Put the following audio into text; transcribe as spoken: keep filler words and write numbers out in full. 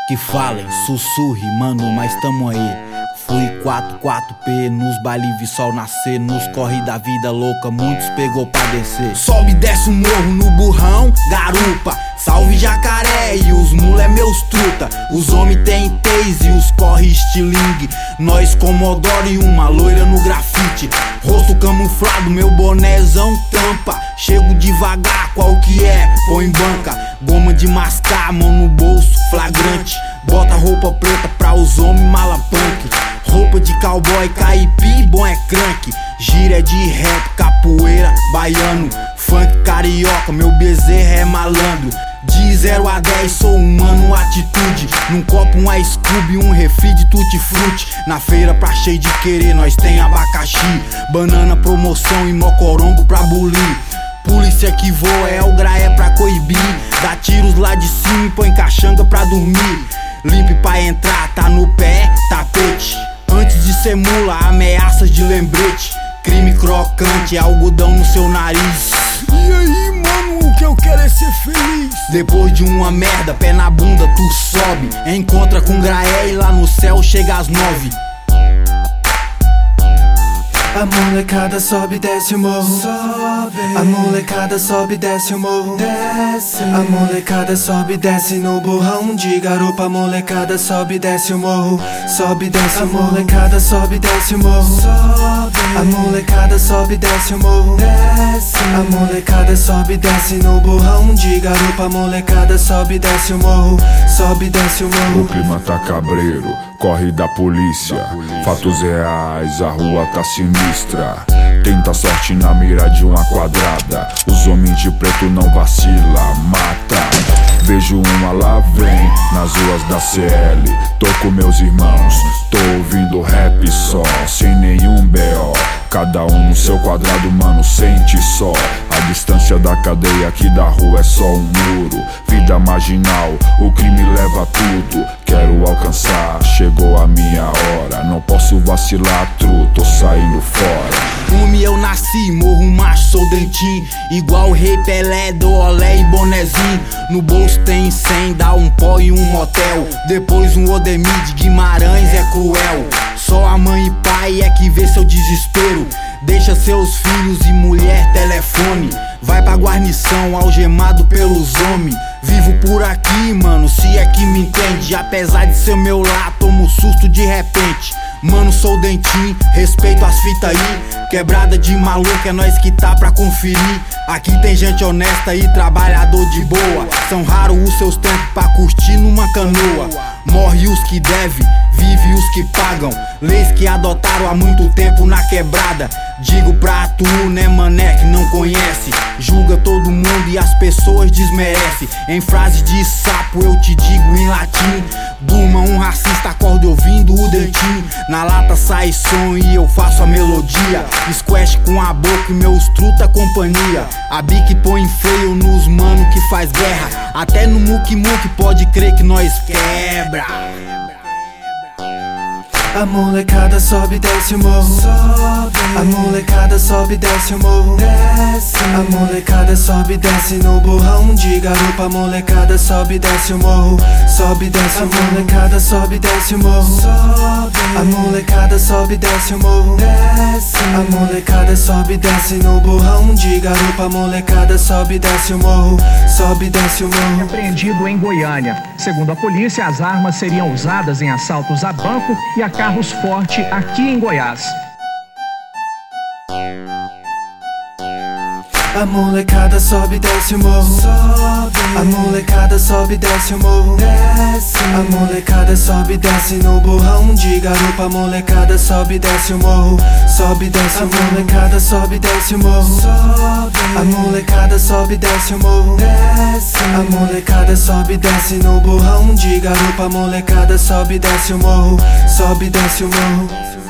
Que falem, sussurre, mano, mas tamo aí. Fui quatro, quatro P, nos baile vi sol nascer. Nos corre da vida louca, muitos pegou pra descer. Sobe e desce o morro no burrão, garupa. Salve jacaré e os mula é meus truta. Os homem tem tase e os corre estilingue. Nós Comodoro e uma loira no grafite. Rosto camuflado, meu bonézão tampa. Chego devagar, qual que é? Põe banca. Goma de mascar, mão no bolso, flagrante. Bota roupa preta pra os homens mala punk. Roupa de cowboy, caipi, bom é crank. Gira de rap, capoeira, baiano. Funk carioca, meu bezerro é malandro. De zero a dez sou humano, atitude. Num copo um ice cube, um refri de tutti-frutti. Na feira pra cheio de querer, nós tem abacaxi. Banana, promoção e mocorongo pra bulir. Polícia que voa é o graé pra coibir. Dá tiros lá de cima e põe caxanga pra dormir. Limpe pra entrar, tá no pé, tapete. Antes de ser mula, ameaças de lembrete. Crime crocante, algodão no seu nariz. E aí, mano, o que eu quero é ser feliz. Depois de uma merda, pé na bunda, tu sobe. Encontra com graé e lá no céu chega às nove. A molecada sobe e desce o morro. Sobe. A molecada sobe e desce o morro. Desce. A molecada sobe e desce no burrão de garupa. A molecada sobe e desce o morro. Sobe e desce o morro. A molecada sobe e desce o morro. Sobe. A molecada sobe e desce o morro. Desce. A molecada sobe e desce no burrão de garupa. A molecada sobe e desce o morro. Sobe e desce o morro. O clima tá cabreiro, corre da polícia. Fatos reais, a rua tá sinistra. Tenta sorte na mira de uma quadrada. Os homens de preto não vacila, mata. Vejo uma lá vem, nas ruas da C L. Tô com meus irmãos, tô ouvindo rap só, sem nenhum B O. Cada um no seu quadrado, mano, sente só. A distância da cadeia aqui da rua é só um muro. Vida marginal, o crime leva tudo. Quero alcançar, chegou a minha hora. Não posso vacilar, tru, tô saindo fora. Homem, eu nasci, morro macho, sou dentinho. Igual o Rei Pelé, do olé e bonezinho. No bolso tem cem, dá um pó e um motel. Depois um Odemir de Guimarães é cruel. Só a mãe e pai é que vê seu desespero. Deixa seus filhos e mulher telefone. Vai pra guarnição, algemado pelos homens. Vivo por aqui, mano, se é que me entende. Apesar de ser meu lar, tomo susto de repente. Mano, sou dentinho, respeito as fitas aí. Quebrada de maluco, é nós que tá pra conferir. Aqui tem gente honesta e trabalhador de boa. São raros os seus tempos pra curtir numa canoa. Morre os que devem, vive os que pagam. Leis que adotaram há muito tempo na quebrada. Digo pra tu, né mané, que não conhece. Julga todo mundo e as pessoas desmerece. Em frase de sapo eu te digo em latim. Durma um racista, acorda ouvindo o dentinho. Na lata sai som e eu faço a melodia. Squash com a boca e meus truta companhia. A bique põe freio nos mano que faz guerra. Até no muque muque pode crer que nós quebra. A molecada sobe e desce o morro. Sobe. A molecada sobe e desce o morro. Desce. A molecada sobe e desce no burrão de garupa. A molecada sobe e desce o morro. Sobe e desce o morro. A molecada sobe e desce o morro. Sobe. A molecada sobe e desce o morro. Desce. A molecada sobe e desce no burrão de garupa. A molecada sobe e desce o morro. Sobe e desce o morro. Apreendido em Goiânia. Segundo a polícia, as armas seriam usadas em assaltos a banco e a carros forte aqui em Goiás. A molecada sobe e desce o morro. Sobe. A molecada sobe e desce o morro. Desce. A molecada sobe e desce no burrão de garupa. A molecada sobe e desce o morro. Sobe e desce o morro. A molecada sobe e desce o morro. Sobe. A molecada sobe e desce o morro. Desce. A molecada sobe e desce no burrão de garupa. A molecada sobe e desce o morro. Sobe e desce o morro.